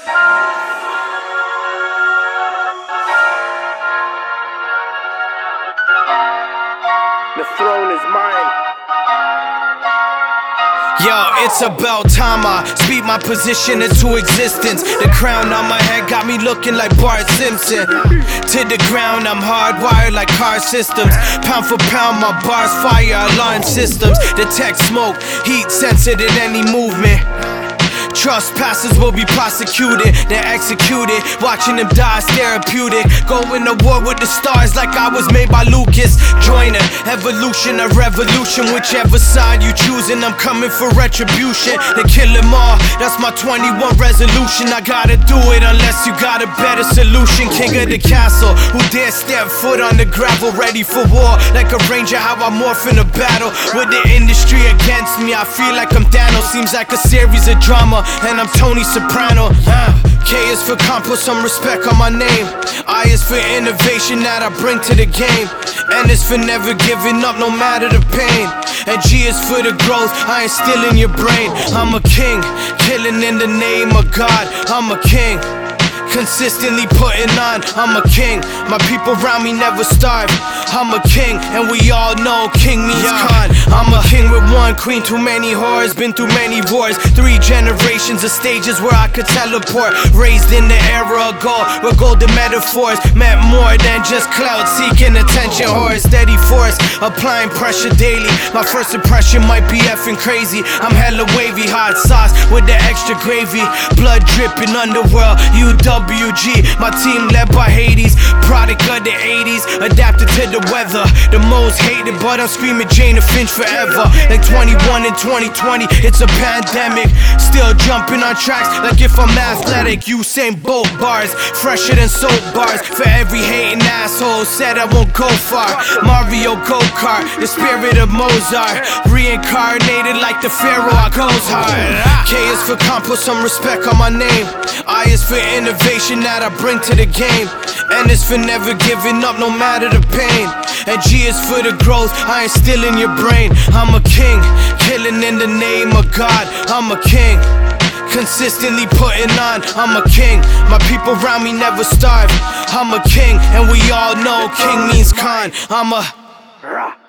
The throne is mine. Yo, it's about time I speak my position into existence. The crown on my head got me looking like Bart Simpson. To the ground, I'm hardwired like car systems. Pound for pound, my bars fire alarm systems. Detect smoke, heat sensitive in any movement. Trespassers will be prosecuted, then executed. Watching them die is therapeutic. Going to war with the stars like I was made by Lucas. Join an evolution, a revolution. Whichever side you choose, and I'm coming for retribution. Then kill them all, that's my 21 resolution. I gotta do it unless you got a better solution. King of the castle, who dare step foot on the gravel. Ready for war, like a ranger, how I morph in a battle. With the industry against me, I feel like I'm Thanos. Seems like a series of drama, and I'm Tony Soprano. K is for comp, put some respect on my name. I is for innovation that I bring to the game. N is for never giving up no matter the pain. And G is for the growth I instill in your brain. I'm a king, killing in the name of God. I'm a king, consistently putting on. I'm a king, my people around me never starve. I'm a king, and we all know king means con. I'm a king with one queen, too many whores, been through many wars. 3 generations of stages where I could teleport. Raised in the era of gold, where golden metaphors meant more than just clout seeking attention. Horror, steady force, applying pressure daily. My first impression might be effing crazy. I'm hella wavy, hot sauce with the extra gravy. Blood dripping underworld, UWG. My team led by Hades, product of the 80s, adapted to the weather. The most hated, but I'm screaming Jane and Finch forever. Like 21 and 2020, it's a pandemic. Still jumping on tracks like if I'm athletic. Usain Bolt bars, fresher than soap bars. For every hating asshole said I won't go far. Mario Go-Kart, the spirit of Mozart. Reincarnated like the Pharaoh, I goes hard. K is for comp, put some respect on my name. I is for innovation that I bring to the game. N is for never giving up no matter the pain. And G is for the growth I instill in your brain. I'm a king, killing in the name of God. I'm a king, consistently putting on. I'm a king, my people around me never starve. I'm a king, and we all know king means con. I'm a